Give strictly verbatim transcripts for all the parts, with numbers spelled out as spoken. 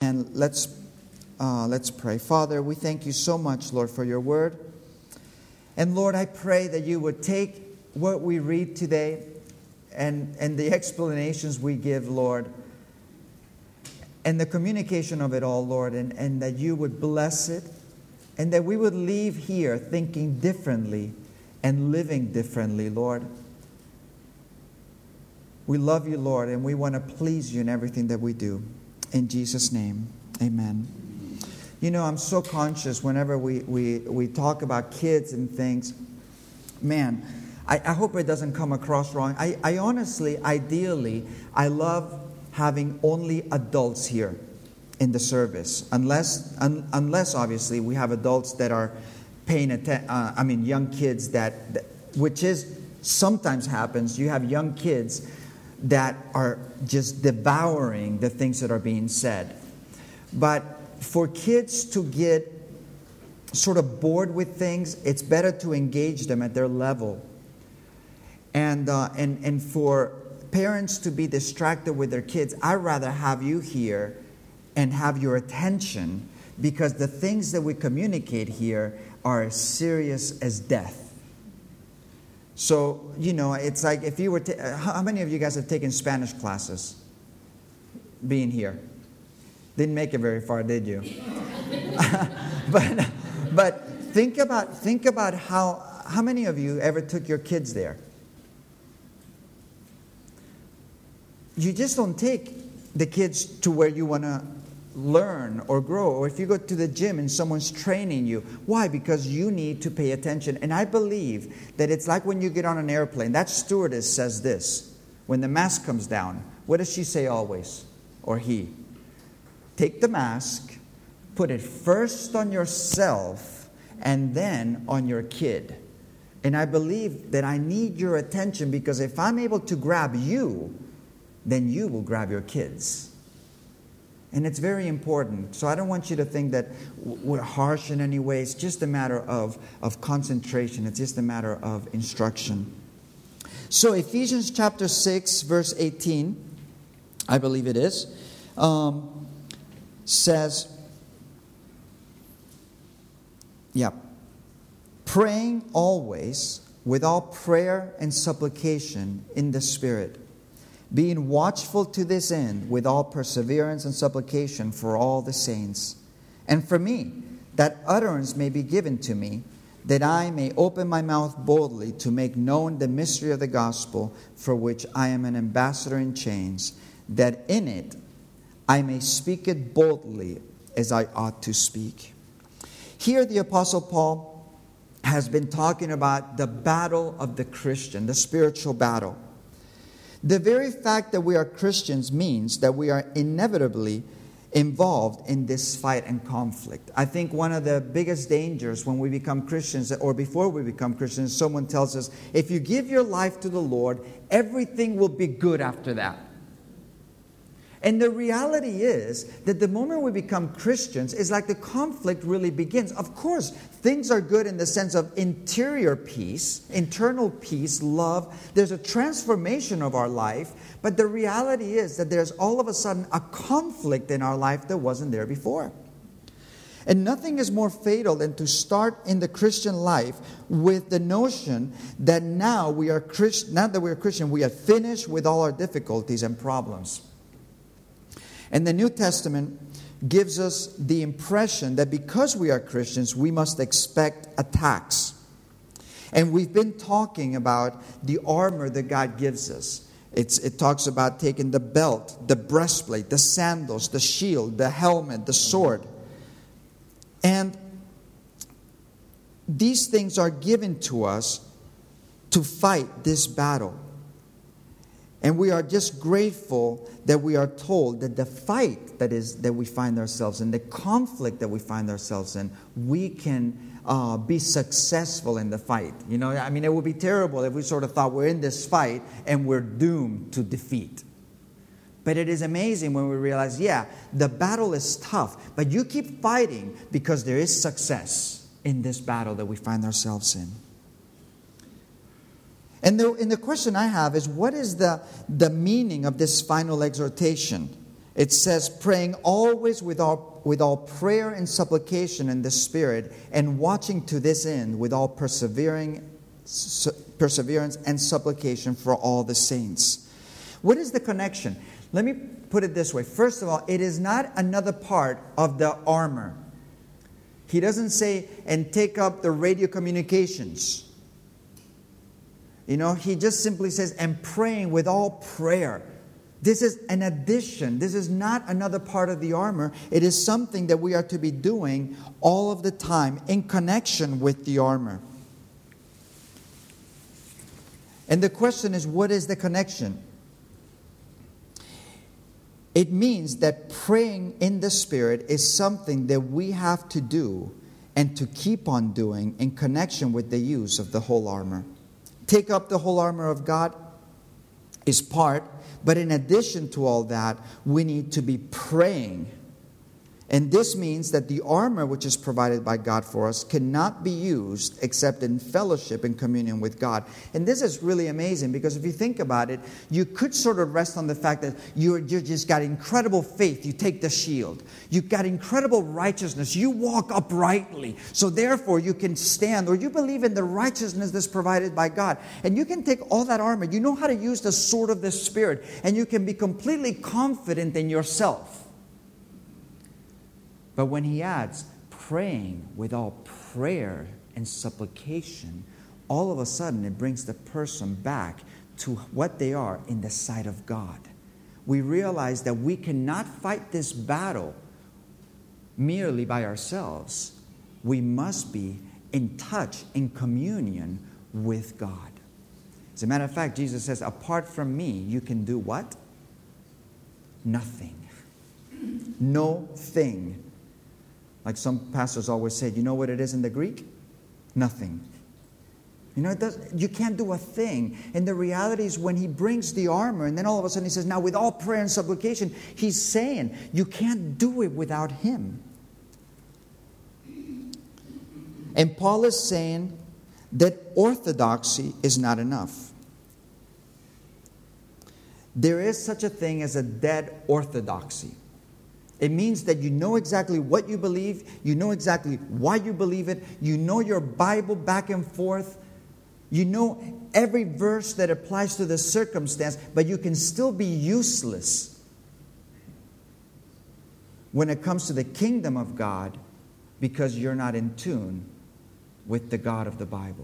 Amen. Let's uh, let's pray. Father, we thank you so much, Lord, for your word. And Lord, I pray that you would take what we read today and, and the explanations we give, Lord, and the communication of it all, Lord, and, and that you would bless it, and that we would leave here thinking differently and living differently, Lord. We love you, Lord, and we want to please you in everything that we do. In Jesus' name, amen. You know, I'm so conscious whenever we, we, we talk about kids and things. Man, I, I hope it doesn't come across wrong. I, I honestly, ideally, I love having only adults here in the service. Unless, un, unless obviously, we have adults that are paying attention. Uh, I mean, young kids that, that, which is sometimes happens. You have young kids that are just devouring the things that are being said. But for kids to get sort of bored with things, it's better to engage them at their level. And uh, and and for parents to be distracted with their kids, I'd rather have you here and have your attention, because the things that we communicate here are as serious as death. So, you know, it's like if you were... Ta- how many of you guys have taken Spanish classes being here? Didn't make it very far, did you? but but think about think about how... How many of you ever took your kids there? You just don't take the kids to where you want to learn or grow. Or if you go to the gym and someone's training you. Why? Because you need to pay attention. And I believe that it's like when you get on an airplane. That stewardess says this. When the mask comes down, what does she say always? Or he? Take the mask, put it first on yourself, and then on your kid. And I believe that I need your attention, because if I'm able to grab you, then you will grab your kids. And it's very important. So I don't want you to think that we're harsh in any way. It's just a matter of, of concentration. It's just a matter of instruction. So Ephesians chapter six, verse eighteen, I believe it is, um, says, yeah, praying always with all prayer and supplication in the Spirit, being watchful to this end with all perseverance and supplication for all the saints. And for me, that utterance may be given to me, that I may open my mouth boldly to make known the mystery of the gospel, for which I am an ambassador in chains, that in it I may speak it boldly as I ought to speak. Here the Apostle Paul has been talking about the battle of the Christian, the spiritual battle. The very fact that we are Christians means that we are inevitably involved in this fight and conflict. I think one of the biggest dangers when we become Christians, or before we become Christians, someone tells us, if you give your life to the Lord, everything will be good after that. And the reality is that the moment we become Christians, it's like the conflict really begins. Of course, things are good in the sense of interior peace, internal peace, love. There's a transformation of our life. But the reality is that there's all of a sudden a conflict in our life that wasn't there before. And nothing is more fatal than to start in the Christian life with the notion that now we are Christ, now that we are Christian, we are finished with all our difficulties and problems. And the New Testament gives us the impression that because we are Christians, we must expect attacks. And we've been talking about the armor that God gives us. It's, it talks about taking the belt, the breastplate, the sandals, the shield, the helmet, the sword. And these things are given to us to fight this battle. And we are just grateful that we are told that the fight that is that we find ourselves in, the conflict that we find ourselves in, we can uh, be successful in the fight. You know, I mean, it would be terrible if we sort of thought we're in this fight and we're doomed to defeat. But it is amazing when we realize, yeah, the battle is tough, but you keep fighting because there is success in this battle that we find ourselves in. And the, and the question I have is, what is the, the meaning of this final exhortation? It says, praying always with all, with all prayer and supplication in the Spirit, and watching to this end with all persevering, su- perseverance and supplication for all the saints. What is the connection? Let me put it this way. First of all, it is not another part of the armor. He doesn't say, and take up the radio communications. You know, he just simply says, and praying with all prayer. This is an addition. This is not another part of the armor. It is something that we are to be doing all of the time in connection with the armor. And the question is, what is the connection? It means that praying in the Spirit is something that we have to do and to keep on doing in connection with the use of the whole armor. Take up the whole armor of God is part, but in addition to all that, we need to be praying. And this means that the armor which is provided by God for us cannot be used except in fellowship and communion with God. And this is really amazing, because if you think about it, you could sort of rest on the fact that you're, you just got incredible faith. You take the shield. You've got incredible righteousness. You walk uprightly. So therefore you can stand, or you believe in the righteousness that's provided by God. And you can take all that armor. You know how to use the sword of the Spirit. And you can be completely confident in yourself. But when he adds, praying with all prayer and supplication, all of a sudden it brings the person back to what they are in the sight of God. We realize that we cannot fight this battle merely by ourselves. We must be in touch, in communion with God. As a matter of fact, Jesus says, apart from me, you can do what? Nothing. No thing. Like some pastors always say, you know what it is in the Greek? Nothing. You know, it does, you can't do a thing. And the reality is, when he brings the armor, and then all of a sudden he says, now with all prayer and supplication, he's saying you can't do it without him. And Paul is saying that orthodoxy is not enough. There is such a thing as a dead orthodoxy. It means that you know exactly what you believe. You know exactly why you believe it. You know your Bible back and forth. You know every verse that applies to the circumstance, but you can still be useless when it comes to the kingdom of God, because you're not in tune with the God of the Bible.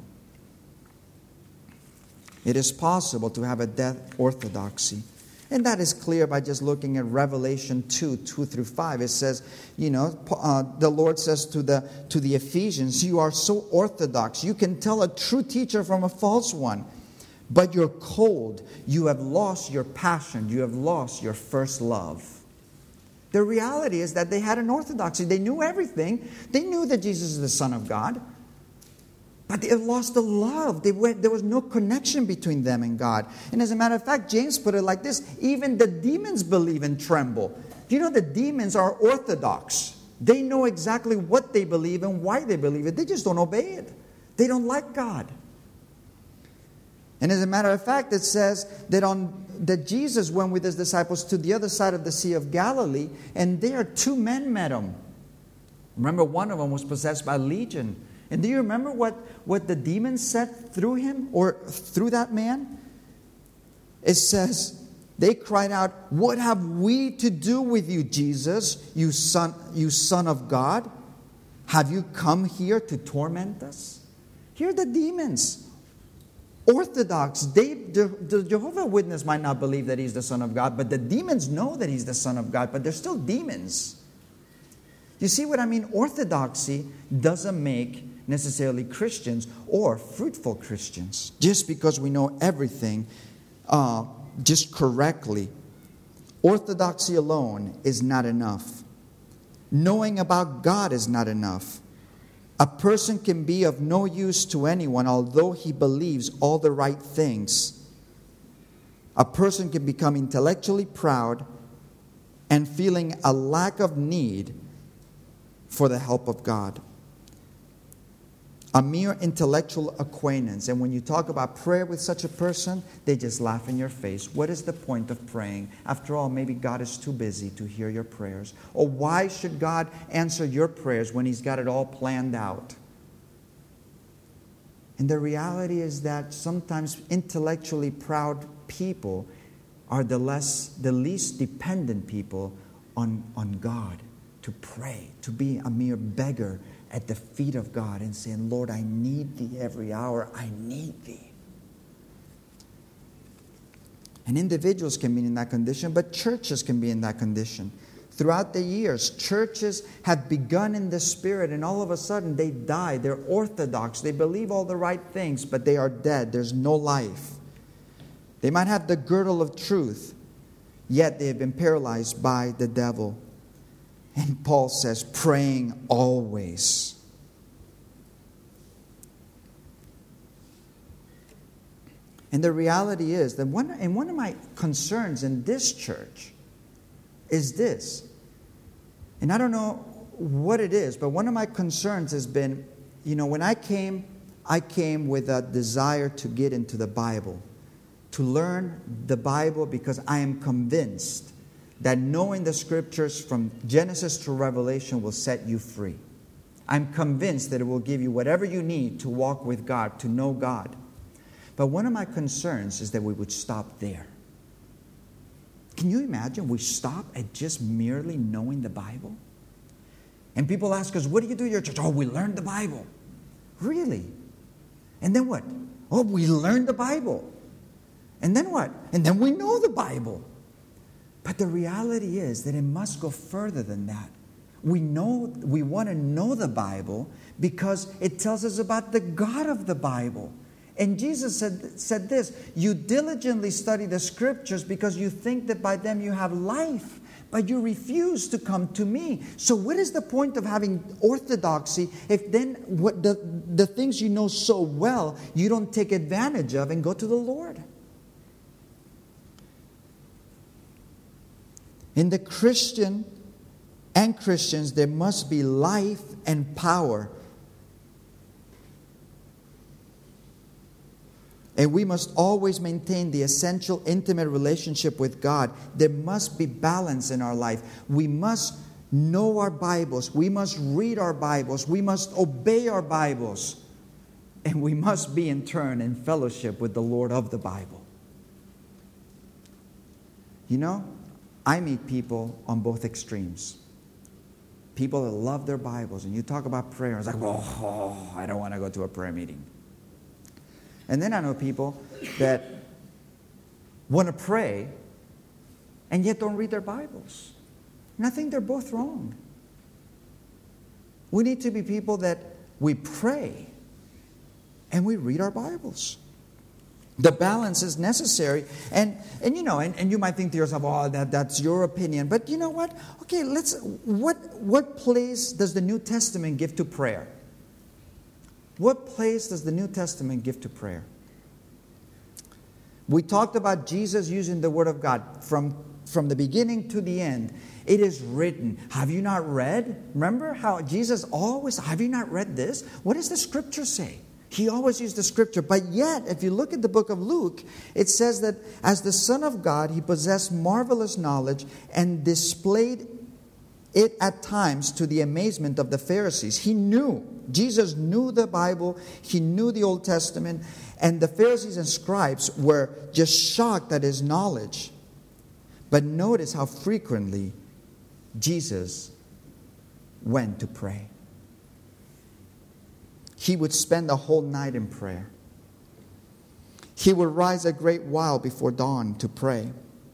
It is possible to have a dead orthodoxy. And that is clear by just looking at Revelation two, two through five. It says, you know, uh, the Lord says to the to the Ephesians, you are so orthodox. You can tell a true teacher from a false one. But you're cold. You have lost your passion. You have lost your first love. The reality is that they had an orthodoxy. They knew everything. They knew that Jesus is the Son of God. But they lost the love. They went, there was no connection between them and God. And as a matter of fact, James put it like this: even the demons believe and tremble. Do you know the demons are orthodox? They know exactly what they believe and why they believe it. They just don't obey it. They don't like God. And as a matter of fact, it says that on that Jesus went with his disciples to the other side of the Sea of Galilee, and there two men met him. Remember, one of them was possessed by legion. And do you remember what, what the demons said through him, or through that man? It says, they cried out, what have we to do with you, Jesus, you son, you son of God? Have you come here to torment us? Here are the demons. Orthodox, they, the, the Jehovah's Witness might not believe that he's the Son of God, but the demons know that he's the Son of God, but they're still demons. You see what I mean? Orthodoxy doesn't make necessarily Christians or fruitful Christians. Just because we know everything uh, just correctly. Orthodoxy alone is not enough. Knowing about God is not enough. A person can be of no use to anyone although he believes all the right things. A person can become intellectually proud and feeling a lack of need for the help of God. a mere intellectual acquaintance. And when you talk about prayer with such a person, they just laugh in your face. What is the point of praying? After all, maybe God is too busy to hear your prayers. Or why should God answer your prayers when He's got it all planned out? And the reality is that sometimes intellectually proud people are the less, the least dependent people on, on God to pray, to be a mere beggar at the feet of God and saying, Lord, I need Thee every hour. I need Thee. And individuals can be in that condition, but churches can be in that condition. Throughout the years, churches have begun in the Spirit, and all of a sudden they die. They're orthodox. They believe all the right things, but they are dead. There's no life. They might have the girdle of truth, yet they have been paralyzed by the devil. And Paul says, praying always. And the reality is that one, and one of my concerns in this church is this. And I don't know what it is, but one of my concerns has been, you know, when I came, I came with a desire to get into the Bible, to learn the Bible, because I am convinced that knowing the Scriptures from Genesis to Revelation will set you free. I'm convinced that it will give you whatever you need to walk with God, to know God. But one of my concerns is that we would stop there. Can you imagine we stop at just merely knowing the Bible? And people ask us, what do you do at your church? Oh, we learned the Bible. Really? And then what? Oh, we learned the Bible. And then what? And then we know the Bible. But the reality is that it must go further than that. We know, we want to know the Bible because it tells us about the God of the Bible. And Jesus said, said this, you diligently study the Scriptures because you think that by them you have life, but you refuse to come to me. So what is the point of having orthodoxy if then what the, the things you know so well you don't take advantage of and go to the Lord? In the Christian and Christians, there must be life and power. And we must always maintain the essential intimate relationship with God. There must be balance in our life. We must know our Bibles. We must read our Bibles. We must obey our Bibles. And we must be in turn in fellowship with the Lord of the Bible. You know, I meet people on both extremes. People that love their Bibles. And you talk about prayer. It's like, oh, I don't want to go to a prayer meeting. And then I know people that want to pray and yet don't read their Bibles. And I think they're both wrong. We need to be people that we pray and we read our Bibles. The balance is necessary. And, and you know, and, and you might think to yourself, oh, that, that's your opinion. But you know what? Okay, let's, what, what place does the New Testament give to prayer? What place does the New Testament give to prayer? We talked about Jesus using the Word of God from, from the beginning to the end. It is written. Have you not read? Remember how Jesus always, have you not read this? What does the Scripture say? He always used the Scripture. But yet, if you look at the book of Luke, it says that as the Son of God, He possessed marvelous knowledge and displayed it at times to the amazement of the Pharisees. He knew. Jesus knew the Bible. He knew the Old Testament. And the Pharisees and scribes were just shocked at His knowledge. But notice how frequently Jesus went to pray. He would spend the whole night in prayer. He would rise a great while before dawn to pray.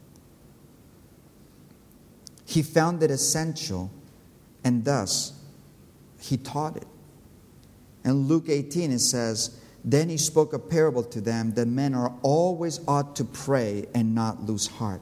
He found it essential, and thus He taught it. In Luke eighteen it says, then He spoke a parable to them that men are always ought to pray and not lose heart.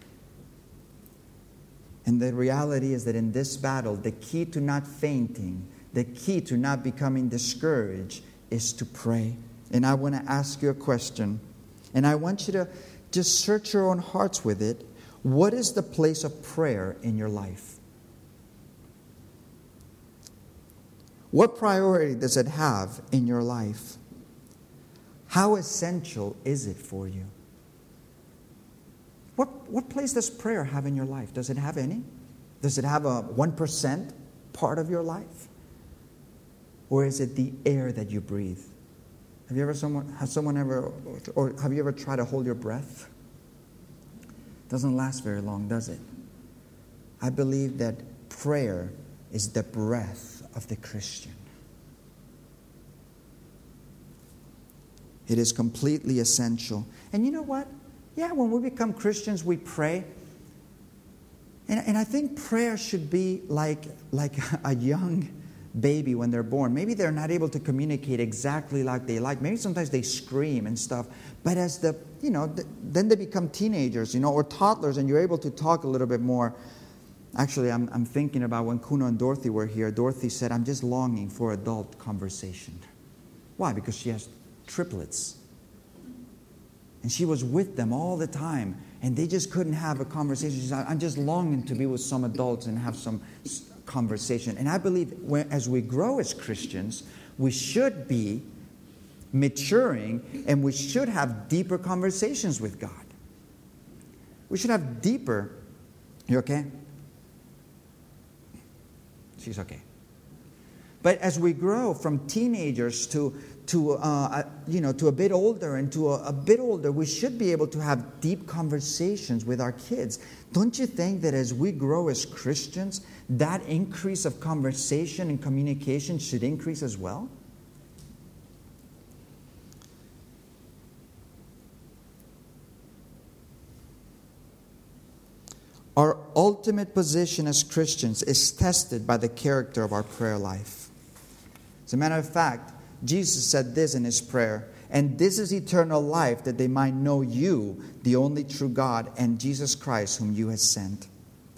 And the reality is that in this battle, the key to not fainting, the key to not becoming discouraged is to pray. And I want to ask you a question. And I want you to just search your own hearts with it. What is the place of prayer in your life? What priority does it have in your life? How essential is it for you? What, what place does prayer have in your life? Does it have any? Does it have a one percent part of your life? Or is it the air that you breathe? Have you ever someone, has someone ever, or have you ever tried to hold your breath? Doesn't last very long, does it? I believe that prayer is the breath of the Christian. It is completely essential. And you know what? Yeah, when we become Christians, we pray. And, and I think prayer should be like, like a young baby when they're born. Maybe they're not able to communicate exactly like they like. Maybe sometimes they scream and stuff. But as the, you know, the, then they become teenagers, you know, or toddlers, and you're able to talk a little bit more. Actually, I'm, I'm thinking about when Kuno and Dorothy were here. Dorothy said, I'm just longing for adult conversation. Why? Because she has triplets. And she was with them all the time. And they just couldn't have a conversation. She said, I'm just longing to be with some adults and have some conversation. And I believe when, as we grow as Christians, we should be maturing and we should have deeper conversations with God. We should have deeper... You okay? She's okay. But as we grow from teenagers to to uh, you know to a bit older and to a, a bit older, we should be able to have deep conversations with our kids. Don't you think that as we grow as Christians, that increase of conversation and communication should increase as well? Our ultimate position as Christians is tested by the character of our prayer life. As a matter of fact, Jesus said this in His prayer, and this is eternal life, that they might know you, the only true God, and Jesus Christ, whom you have sent.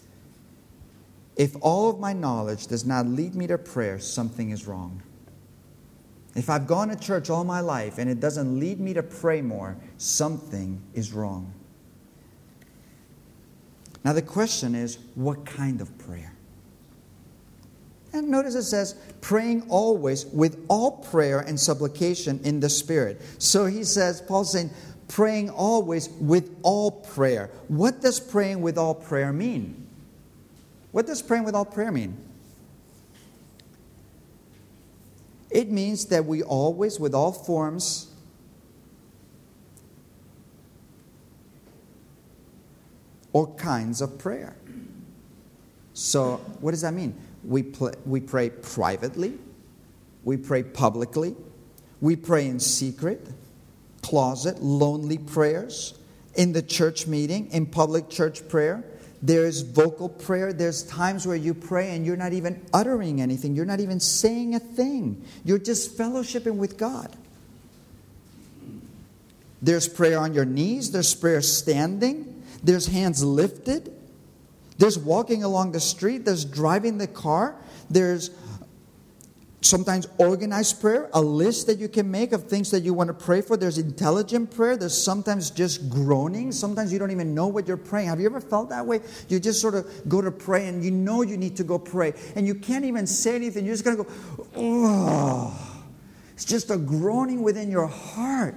If all of my knowledge does not lead me to prayer, something is wrong. If I've gone to church all my life and it doesn't lead me to pray more, something is wrong. Now the question is, what kind of prayer? And notice it says, praying always with all prayer and supplication in the Spirit. So he says, Paul's saying, praying always with all prayer. What does praying with all prayer mean? What does praying with all prayer mean? It means that we always, with all forms or kinds of prayer. So, what does that mean? We, pl- we pray privately. We pray publicly. We pray in secret, closet, lonely prayers, in the church meeting, in public church prayer. There's vocal prayer. There's times where you pray and you're not even uttering anything. You're not even saying a thing. You're just fellowshipping with God. There's prayer on your knees. There's prayer standing. There's hands lifted. There's walking along the street. There's driving the car. There's sometimes organized prayer, a list that you can make of things that you want to pray for. There's intelligent prayer. There's sometimes just groaning. Sometimes you don't even know what you're praying. Have you ever felt that way? You just sort of go to pray and you know you need to go pray. And you can't even say anything. You're just going to go, oh. It's just a groaning within your heart.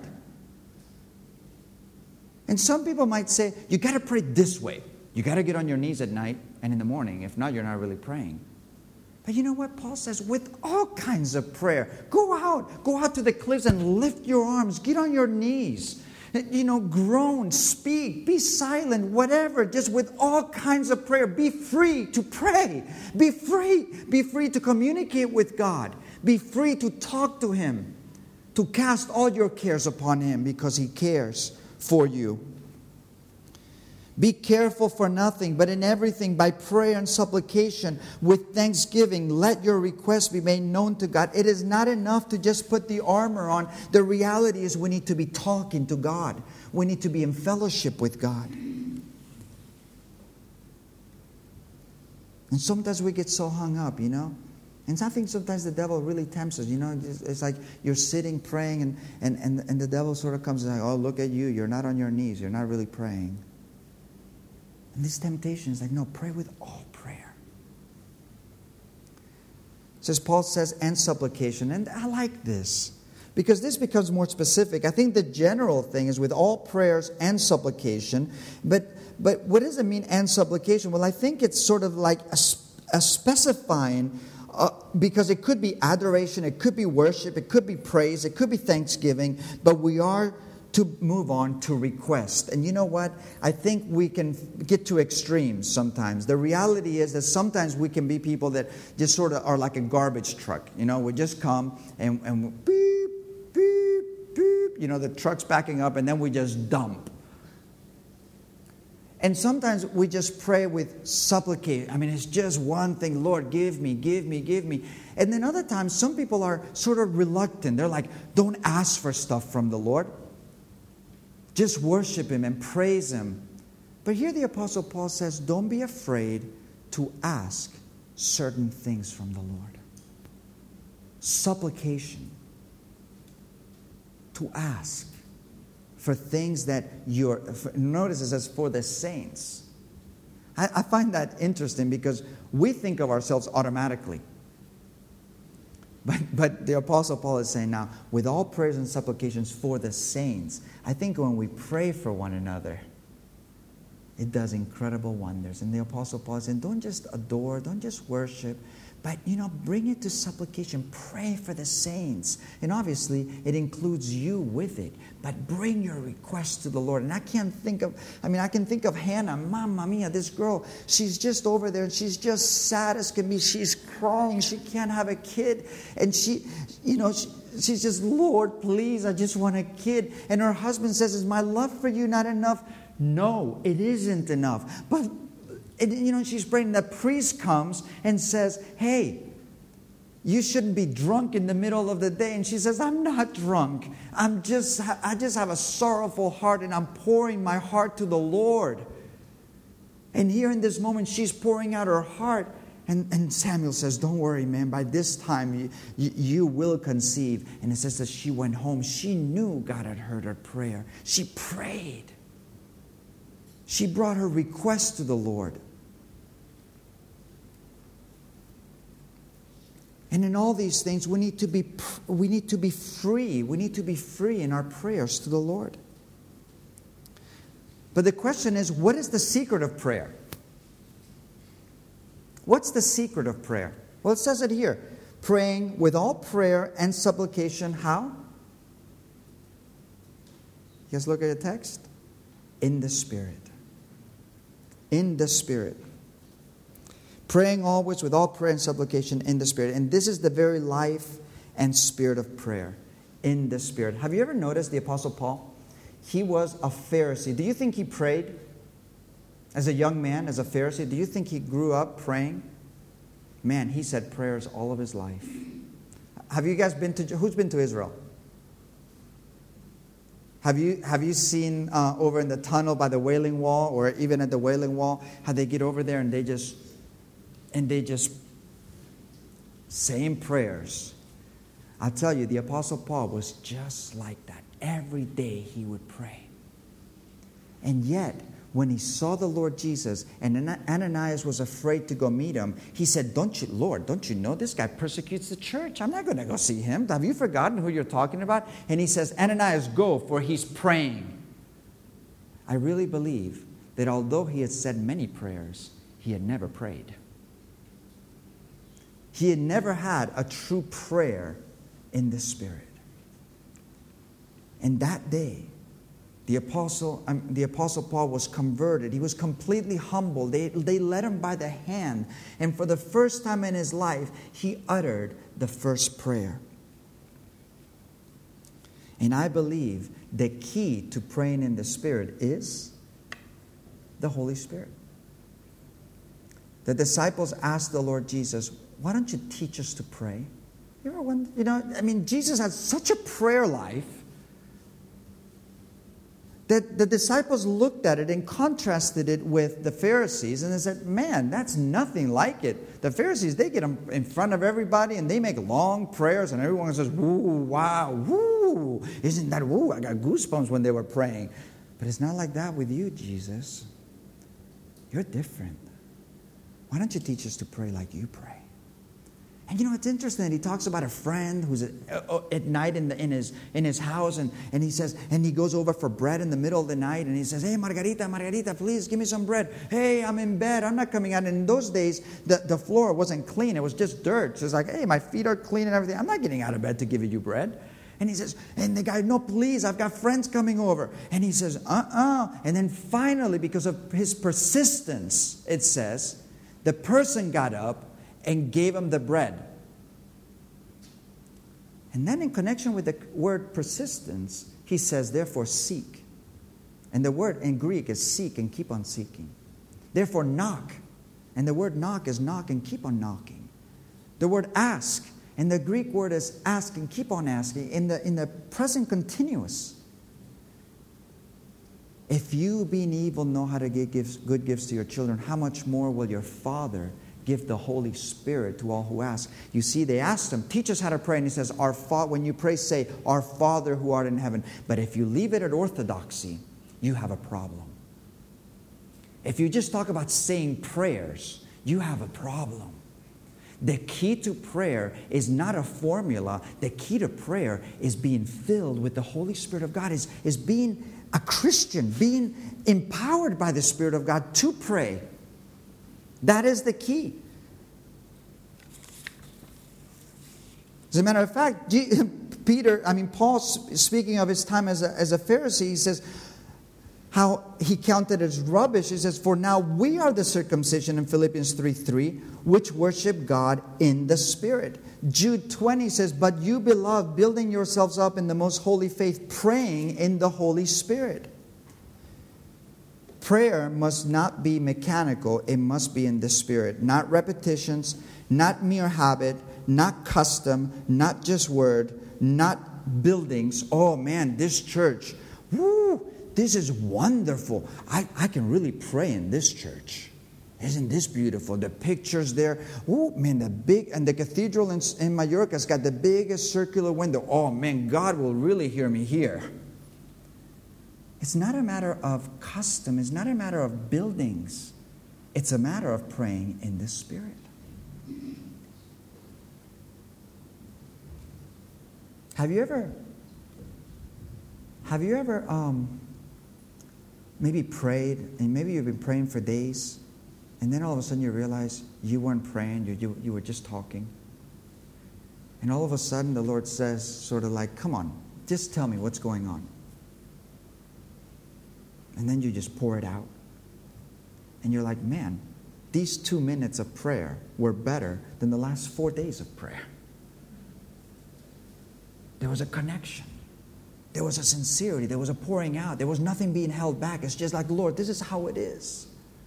And some people might say, you got to pray this way. You got to get on your knees at night and in the morning. If not, you're not really praying. But you know what? Paul says, with all kinds of prayer. Go out. Go out to the cliffs and lift your arms. Get on your knees. You know, groan, speak, be silent, whatever. Just with all kinds of prayer. Be free to pray. Be free. Be free to communicate with God. Be free to talk to Him. To cast all your cares upon Him because He cares for you. Be careful for nothing, but in everything by prayer and supplication with thanksgiving, let your requests be made known to God. It is not enough to just put the armor on. The reality is we need to be talking to God. We need to be in fellowship with God. And sometimes we get so hung up, you know. And I think sometimes the devil really tempts us. You know, it's, it's like you're sitting praying and, and, and, and the devil sort of comes and like, oh, look at you. You're not on your knees. You're not really praying. And this temptation is like, no, pray with all prayer. says, Paul says, and supplication. And I like this, because this becomes more specific. I think the general thing is with all prayers and supplication. But but what does it mean, and supplication? Well, I think it's sort of like a, a specifying, uh, because it could be adoration, it could be worship, it could be praise, it could be thanksgiving, but we are to move on to request. And you know what? I think we can get to extremes sometimes. The reality is that sometimes we can be people that just sort of are like a garbage truck. You know, we just come and, and beep, beep, beep. You know, the truck's backing up and then we just dump. And sometimes we just pray with supplication. I mean, it's just one thing. Lord, give me, give me, give me. And then other times, some people are sort of reluctant. They're like, don't ask for stuff from the Lord. Just worship Him and praise Him. But here the Apostle Paul says, don't be afraid to ask certain things from the Lord. Supplication. To ask for things that you're... For, notice it says, for the saints. I, I find that interesting because we think of ourselves automatically. But, but the Apostle Paul is saying now, with all prayers and supplications for the saints, I think when we pray for one another, it does incredible wonders. And the Apostle Paul is saying, don't just adore, don't just worship, but, you know, bring it to supplication. Pray for the saints. And obviously, it includes you with it. But bring your request to the Lord. And I can't think of, I mean, I can think of Hannah. Mamma mia, this girl, she's just over there and she's just sad as can be. She's crying. She can't have a kid. And she, you know, she, she's just, Lord, please, I just want a kid. And her husband says, is my love for you not enough? No, it isn't enough. But And, you know, she's praying. The priest comes and says, hey, you shouldn't be drunk in the middle of the day. And she says, I'm not drunk. I'm just, I just have a sorrowful heart and I'm pouring my heart to the Lord. And here in this moment, she's pouring out her heart. And, and Samuel says, don't worry, man. By this time, you, you, you will conceive. And it says that she went home. She knew God had heard her prayer. She prayed. She brought her request to the Lord. And in all these things, we need to be we need to be free. We need to be free in our prayers to the Lord. But the question is, what is the secret of prayer? What's the secret of prayer? Well, it says it here. Praying with all prayer and supplication, how? You guys look at the text. In the Spirit. In the Spirit. Praying always with all prayer and supplication in the Spirit. And this is the very life and spirit of prayer. In the Spirit. Have you ever noticed the Apostle Paul? He was a Pharisee. Do you think he prayed as a young man, as a Pharisee? Do you think he grew up praying? Man, he said prayers all of his life. Have you guys been to... Who's been to Israel? Have you have you seen uh, over in the tunnel by the Wailing Wall, or even at the Wailing Wall, how they get over there and they just and they just saying prayers? I'll tell you, the Apostle Paul was just like that. Every day he would pray. And yet, when he saw the Lord Jesus, and Ananias was afraid to go meet him, he said, "Don't you, Lord, don't you know this guy persecutes the church? I'm not going to go see him. Have you forgotten who you're talking about?" And he says, "Ananias, go, for he's praying." I really believe that although he had said many prayers, he had never prayed. He had never had a true prayer in the Spirit. And that day, The apostle, um, the apostle Paul was converted. He was completely humble. They, they led him by the hand. And for the first time in his life, he uttered the first prayer. And I believe the key to praying in the Spirit is the Holy Spirit. The disciples asked the Lord Jesus, "Why don't you teach us to pray?" You ever wonder, you know, I mean, Jesus had such a prayer life that the disciples looked at it and contrasted it with the Pharisees, and they said, "Man, that's nothing like it." The Pharisees, they get them in front of everybody and they make long prayers, and everyone says, "Woo, wow, woo, isn't that woo?" I got goosebumps when they were praying. But it's not like that with you, Jesus. You're different. Why don't you teach us to pray like you pray? And you know, it's interesting that he talks about a friend who's at, at night in, the, in, his, in his house, and, and he says, and he goes over for bread in the middle of the night, and he says, hey, Margarita, Margarita, please give me some bread. Hey, I'm in bed, I'm not coming out. And in those days, the, the floor wasn't clean, it was just dirt. So it's like, hey, my feet are clean and everything. I'm not getting out of bed to give you bread. And he says, and the guy, no, please, I've got friends coming over. And he says, uh-uh. And then finally, because of his persistence, it says, the person got up and gave him the bread. And then in connection with the word persistence, he says, therefore seek. And the word in Greek is seek and keep on seeking. Therefore knock. And the word knock is knock and keep on knocking. The word ask, and the Greek word is ask and keep on asking in the, in the present continuous. If you, being evil, know how to give gifts, good gifts to your children, how much more will your Father give the Holy Spirit to all who ask? You see, they asked him, teach us how to pray. And he says, Our Fa- when you pray, say, Our Father who art in heaven. But if you leave it at orthodoxy, you have a problem. If you just talk about saying prayers, you have a problem. The key to prayer is not a formula. The key to prayer is being filled with the Holy Spirit of God, is, is being a Christian, being empowered by the Spirit of God to pray. That is the key. As a matter of fact, Peter, I mean, Paul, speaking of his time as a, as a Pharisee, he says how he counted as rubbish. He says, for now we are the circumcision in Philippians three three, which worship God in the Spirit. Jude twenty says, but you, beloved, building yourselves up in the most holy faith, praying in the Holy Spirit. Prayer must not be mechanical, it must be in the Spirit. Not repetitions, not mere habit, not custom, not just word, not buildings. Oh man, this church, woo, this is wonderful. I, I can really pray in this church. Isn't this beautiful? The pictures there. Oh man, the big, and the cathedral in, in Mallorca has got the biggest circular window. Oh man, God will really hear me here. It's not a matter of custom. It's not a matter of buildings. It's a matter of praying in the Spirit. Have you ever, have you ever um, maybe prayed, and maybe you've been praying for days, and then all of a sudden you realize you weren't praying, you, you, you were just talking. And all of a sudden the Lord says, sort of like, come on, just tell me what's going on. And then you just pour it out. And you're like, man, these two minutes of prayer were better than the last four days of prayer. There was a connection. There was a sincerity. There was a pouring out. There was nothing being held back. It's just like, Lord, this is how it is.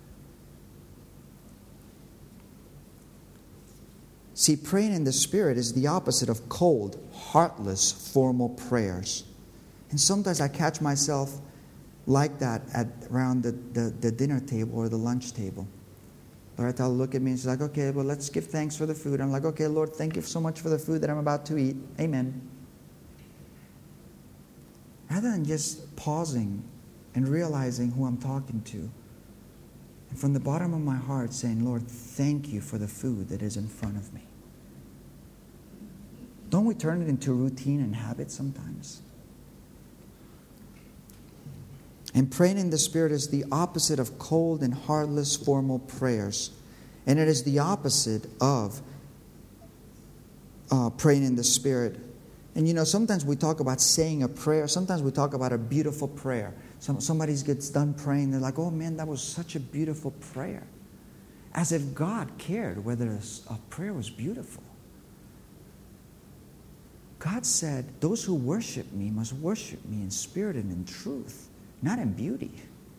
See, praying in the Spirit is the opposite of cold, heartless, formal prayers. And sometimes I catch myself like that at around the, the, the dinner table or the lunch table. Lord, will look at me and she's like, okay, well, let's give thanks for the food. I'm like, okay, Lord, thank you so much for the food that I'm about to eat. Amen. Rather than just pausing and realizing who I'm talking to. And from the bottom of my heart saying, Lord, thank you for the food that is in front of me. Don't we turn it into routine and habit sometimes? And praying in the Spirit is the opposite of cold and heartless formal prayers. And it is the opposite of uh, praying in the Spirit. And you know, sometimes we talk about saying a prayer. Sometimes we talk about a beautiful prayer. Some, somebody gets done praying. They're like, oh man, that was such a beautiful prayer. As if God cared whether a, a prayer was beautiful. God said, those who worship me must worship me in spirit and in truth. Not in beauty.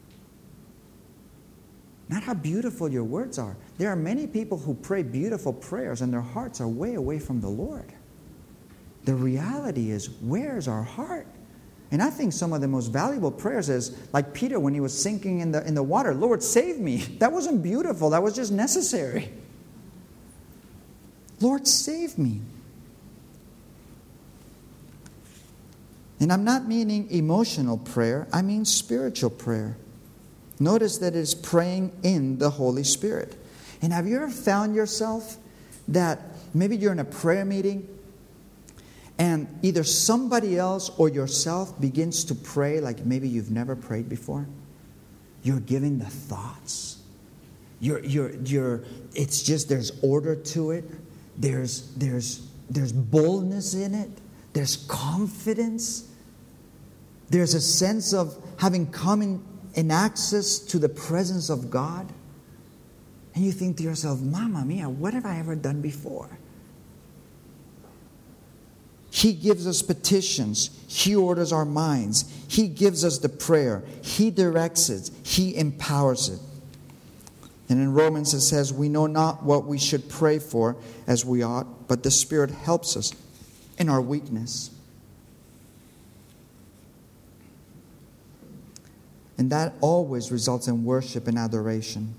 Not how beautiful your words are. There are many people who pray beautiful prayers and their hearts are way away from the Lord. The reality is, where's our heart? And I think some of the most valuable prayers is like Peter when he was sinking in the, in the water. Lord, save me. That wasn't beautiful. That was just necessary. Lord, save me. And I'm not meaning emotional prayer. I mean spiritual prayer. Notice that it is praying in the Holy Spirit. And have you ever found yourself that maybe you're in a prayer meeting and either somebody else or yourself begins to pray like maybe you've never prayed before. You're giving the thoughts. You're, you're, you're, it's just there's order to it. There's, there's, there's boldness in it. There's confidence. There's a sense of having come in, in access to the presence of God. And you think to yourself, Mamma mia, what have I ever done before? He gives us petitions. He orders our minds. He gives us the prayer. He directs it. He empowers it. And in Romans it says, we know not what we should pray for as we ought, but the Spirit helps us in our weakness. And that always results in worship and adoration.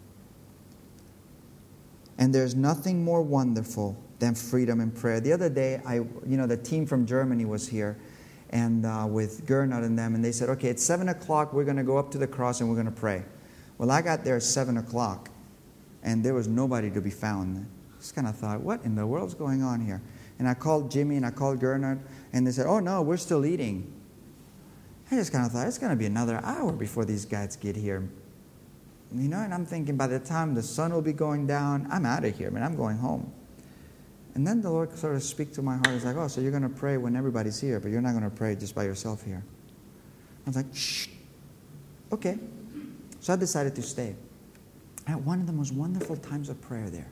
And there's nothing more wonderful than freedom in prayer. The other day, I, you know, the team from Germany was here, and uh, with Gernot and them, and they said, okay, it's seven o'clock, we're going to go up to the cross and we're going to pray. Well, I got there at seven o'clock, and there was nobody to be found. I just kind of thought, what in the world's going on here? And I called Jimmy and I called Gernot, and they said, oh, no, we're still eating. I just kind of thought, it's going to be another hour before these guys get here. You know, and I'm thinking by the time the sun will be going down, I'm out of here, man, I'm going home. And then the Lord sort of speak to my heart. He's like, oh, so you're going to pray when everybody's here, but you're not going to pray just by yourself here. I was like, shh. Okay. So I decided to stay. I had one of the most wonderful times of prayer there.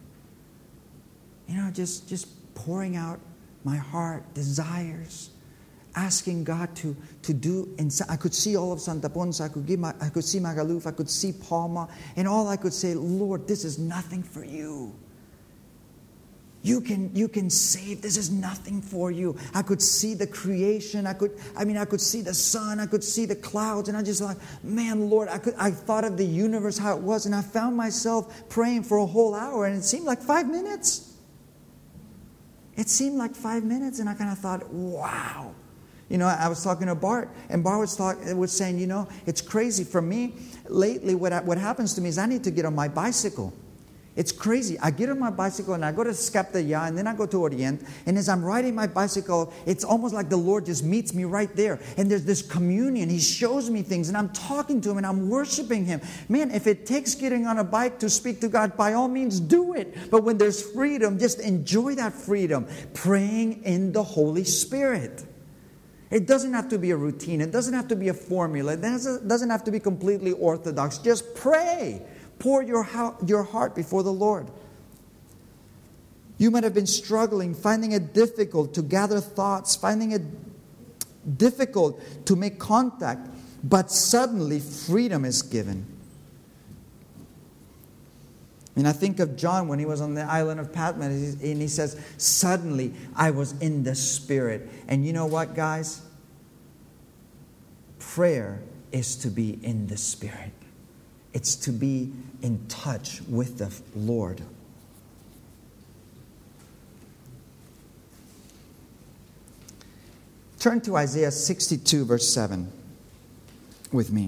You know, just, just pouring out my heart, desires, asking God to, to do. And I could see all of Santa Ponsa. I could, give my, I could see Magaluf. I could see Palma. And all I could say, Lord, this is nothing for you. You can, you can save. This is nothing for you. I could see the creation. I could, I mean, I could see the sun. I could see the clouds. And I just like, man, Lord, I could, I thought of the universe, how it was. And I found myself praying for a whole hour. And it seemed like five minutes. It seemed like five minutes. And I kind of thought, wow. You know, I was talking to Bart. And Bart was, talk, was saying, you know, it's crazy. For me, lately, what, I, what happens to me is I need to get on my bicycle. It's crazy. I get on my bicycle and I go to Skepta and then I go to Orient. And as I'm riding my bicycle, it's almost like the Lord just meets me right there. And there's this communion. He shows me things and I'm talking to Him and I'm worshiping Him. Man, if it takes getting on a bike to speak to God, by all means do it. But when there's freedom, just enjoy that freedom. Praying in the Holy Spirit. It doesn't have to be a routine. It doesn't have to be a formula. It doesn't have to be completely orthodox. Just pray. Pour your, your heart before the Lord. You might have been struggling, finding it difficult to gather thoughts, finding it difficult to make contact, but suddenly freedom is given. And I think of John when he was on the island of Patmos, and he says, suddenly I was in the Spirit. And you know what, guys? Prayer is to be in the Spirit. It's to be in touch with the Lord. Turn to Isaiah sixty-two, verse seven with me.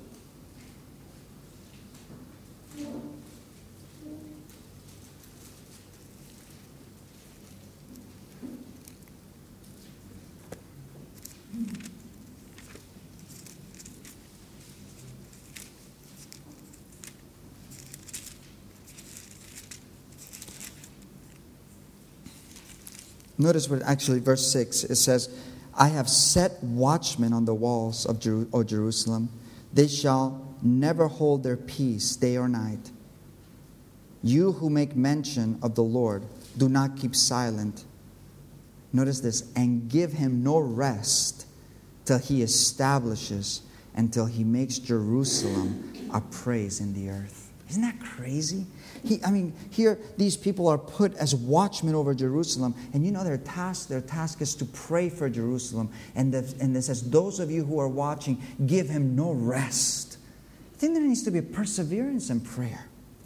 Notice what actually verse six, it says, I have set watchmen on the walls of Jer- o Jerusalem. They shall never hold their peace day or night. You who make mention of the Lord, do not keep silent. Notice this, and give Him no rest till He establishes, until He makes Jerusalem a praise in the earth. Isn't that crazy? He, I mean, here these people are put as watchmen over Jerusalem, and you know their task. Their task is to pray for Jerusalem. And the, and it says, "Those of you who are watching, give Him no rest." I think there needs to be perseverance in prayer.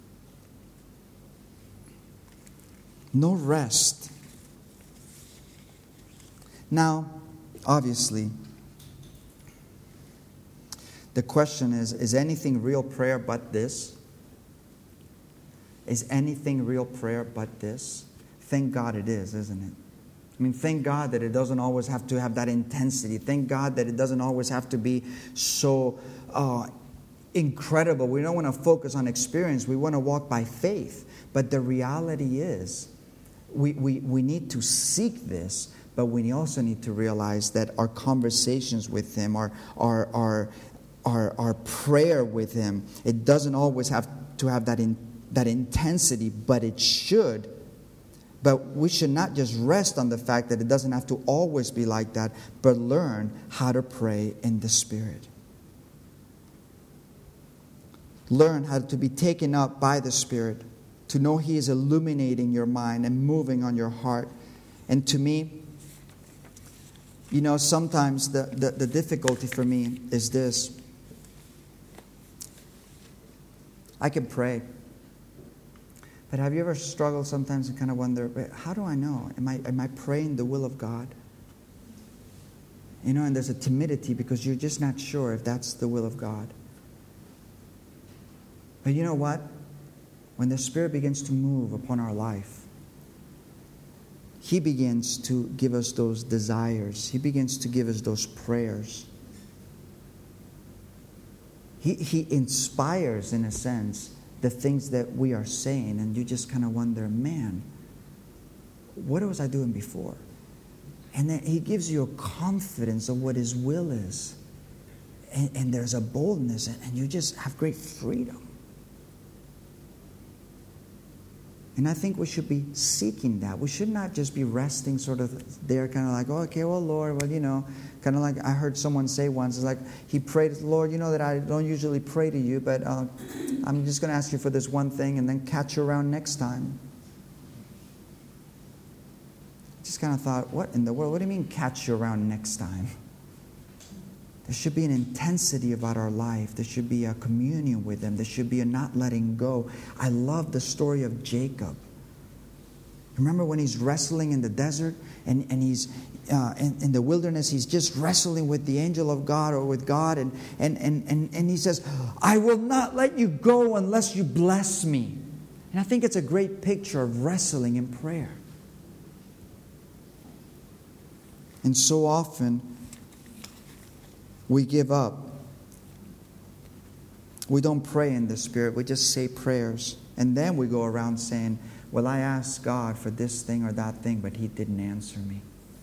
No rest. Now, obviously, the question is: is anything real prayer but this? Is anything real prayer but this? Thank God it is, isn't it? I mean, thank God that it doesn't always have to have that intensity. Thank God that it doesn't always have to be so uh, incredible. We don't want to focus on experience. We want to walk by faith. But the reality is, we, we, we need to seek this, but we also need to realize that our conversations with Him, our, our, our, our, our prayer with Him, it doesn't always have to have that, in, that intensity, but it should. But we should not just rest on the fact that it doesn't have to always be like that, but learn how to pray in the Spirit. Learn how to be taken up by the Spirit, to know He is illuminating your mind and moving on your heart. And to me, you know, sometimes the, the, the difficulty for me is this. I can pray. But have you ever struggled sometimes and kind of wonder, how do I know? Am I, am I praying the will of God? You know, and there's a timidity because you're just not sure if that's the will of God. But you know what? When the Spirit begins to move upon our life, He begins to give us those desires. He begins to give us those prayers. He, he inspires, in a sense, the things that we are saying, and you just kind of wonder, man, what was I doing before? And then He gives you a confidence of what His will is. And, and there's a boldness, and, and you just have great freedom. And I think we should be seeking that. We should not just be resting sort of there, kind of like, oh, okay, well, Lord, well, you know, kind of like I heard someone say once, it's like he prayed, Lord, you know that I don't usually pray to you, but uh, I'm just going to ask you for this one thing and then catch you around next time. Just kind of thought, what in the world? What do you mean catch you around next time? There should be an intensity about our life. There should be a communion with Him. There should be a not letting go. I love the story of Jacob. Remember when he's wrestling in the desert and, and he's uh, in, in the wilderness, he's just wrestling with the angel of God or with God. And, and, and, and, and he says, I will not let you go unless you bless me. And I think it's a great picture of wrestling in prayer. And so often, we give up. We don't pray in the Spirit. We just say prayers. And then we go around saying, well, I asked God for this thing or that thing, but He didn't answer me.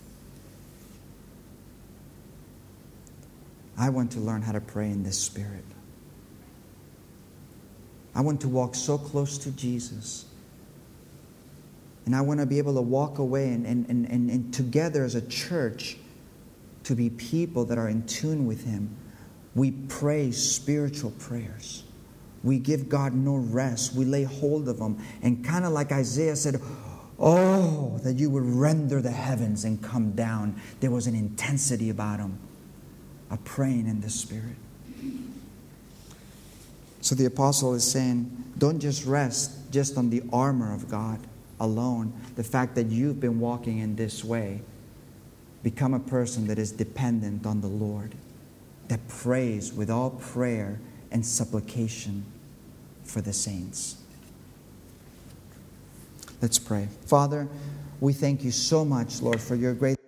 I want to learn how to pray in the Spirit. I want to walk so close to Jesus. And I want to be able to walk away and, and, and, and, and together as a church to be people that are in tune with Him. We pray spiritual prayers. We give God no rest. We lay hold of Him. And kind of like Isaiah said, oh, that you would render the heavens and come down. There was an intensity about Him, a praying in the Spirit. So the apostle is saying, don't just rest just on the armor of God alone. The fact that you've been walking in this way. Become a person that is dependent on the Lord, that prays with all prayer and supplication for the saints. Let's pray. Father, we thank You so much, Lord, for Your great